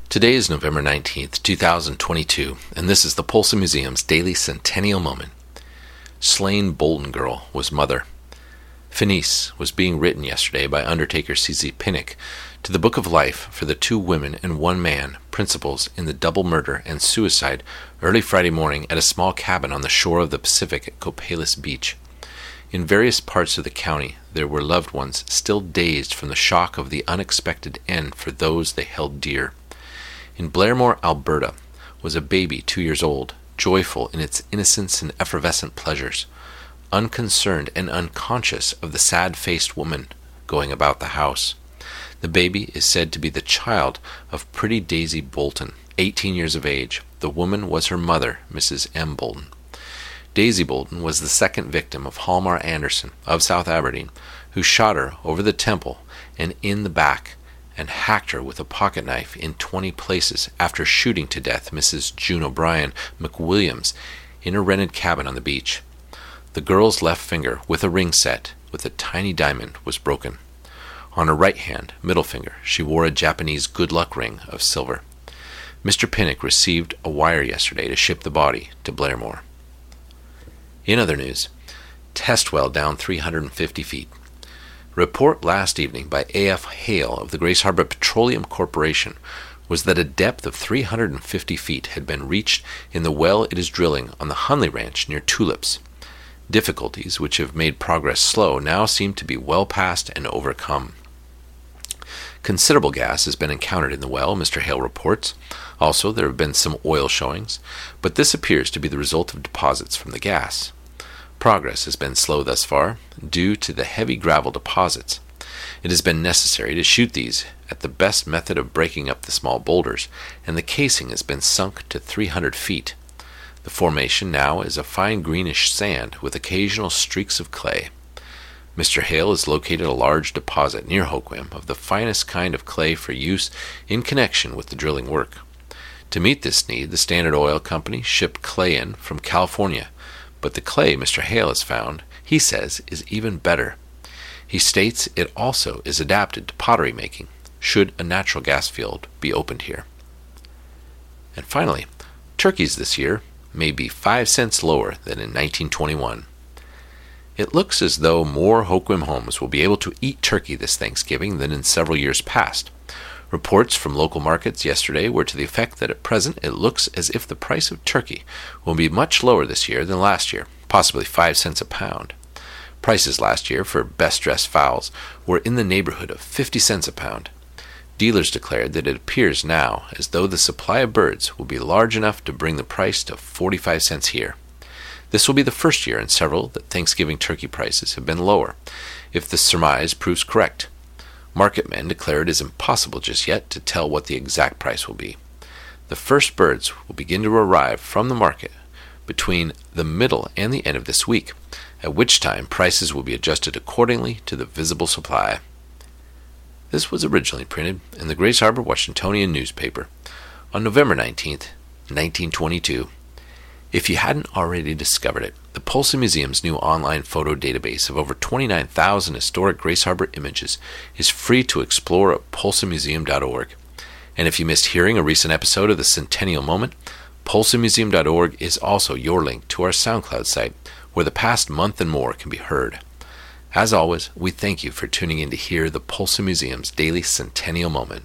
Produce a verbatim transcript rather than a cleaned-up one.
Today is November nineteenth, two thousand twenty-two, and this is the Polson Museum's Daily Centennial Moment. Slain Bolton girl was mother. Finis was being written yesterday by Undertaker C Z Pinnock to the Book of Life for the two women and one man principals in the double murder and suicide early Friday morning at a small cabin on the shore of the Pacific at Copalis Beach. In various parts of the county, there were loved ones still dazed from the shock of the unexpected end for those they held dear. In Blairmore, Alberta, was a baby two years old, joyful in its innocence and effervescent pleasures, unconcerned and unconscious of the sad-faced woman going about the house. The baby is said to be the child of pretty Daisy Bolton, eighteen years of age. The woman was her mother, Missus M. Bolton. Daisy Bolton was the second victim of Hjalmar Anderson of South Aberdeen, who shot her over the temple and in the back and hacked her with a pocket knife in twenty places after shooting to death Missus June O'Brien McWilliams in a rented cabin on the beach. The girl's left finger, with a ring set with a tiny diamond, was broken. On her right hand, middle finger, she wore a Japanese good luck ring of silver. Mister Pinnock received a wire yesterday to ship the body to Blairmore. In other news, test well down three hundred fifty feet. Report last evening by A F Hale of the Grace Harbor Petroleum Corporation was that a depth of three hundred fifty feet had been reached in the well it is drilling on the Hunley Ranch near Tulips. Difficulties, which have made progress slow, now seem to be well past and overcome. Considerable gas has been encountered in the well, Mister Hale reports. Also, there have been some oil showings, but this appears to be the result of deposits from the gas. Progress has been slow thus far, due to the heavy gravel deposits. It has been necessary to shoot these at the best method of breaking up the small boulders, and the casing has been sunk to three hundred feet. The formation now is a fine greenish sand with occasional streaks of clay. Mister Hale has located a large deposit near Hoquiam of the finest kind of clay for use in connection with the drilling work. To meet this need, the Standard Oil Company shipped clay in from California, but the clay Mister Hale has found, he says, is even better. He states it also is adapted to pottery making, should a natural gas field be opened here. And finally, turkeys this year may be five cents lower than in nineteen twenty-one. It looks as though more Hoquiam homes will be able to eat turkey this Thanksgiving than in several years past. Reports from local markets yesterday were to the effect that at present it looks as if the price of turkey will be much lower this year than last year, possibly five cents a pound. Prices last year for best-dressed fowls were in the neighborhood of fifty cents a pound. Dealers declared that it appears now as though the supply of birds will be large enough to bring the price to forty-five cents here. This will be the first year in several that Thanksgiving turkey prices have been lower, if the surmise proves correct. Market men declare it is impossible just yet to tell what the exact price will be. The first birds will begin to arrive from the market between the middle and the end of this week, at which time prices will be adjusted accordingly to the visible supply. This was originally printed in the Grace Harbor Washingtonian newspaper on November nineteenth, nineteen twenty-two. If you hadn't already discovered it, the Polson Museum's new online photo database of over twenty-nine thousand historic Grace Harbor images is free to explore at polson museum dot org. And if you missed hearing a recent episode of the Centennial Moment, polson museum dot org is also your link to our SoundCloud site, where the past month and more can be heard. As always, we thank you for tuning in to hear the Polson Museum's Daily Centennial Moment.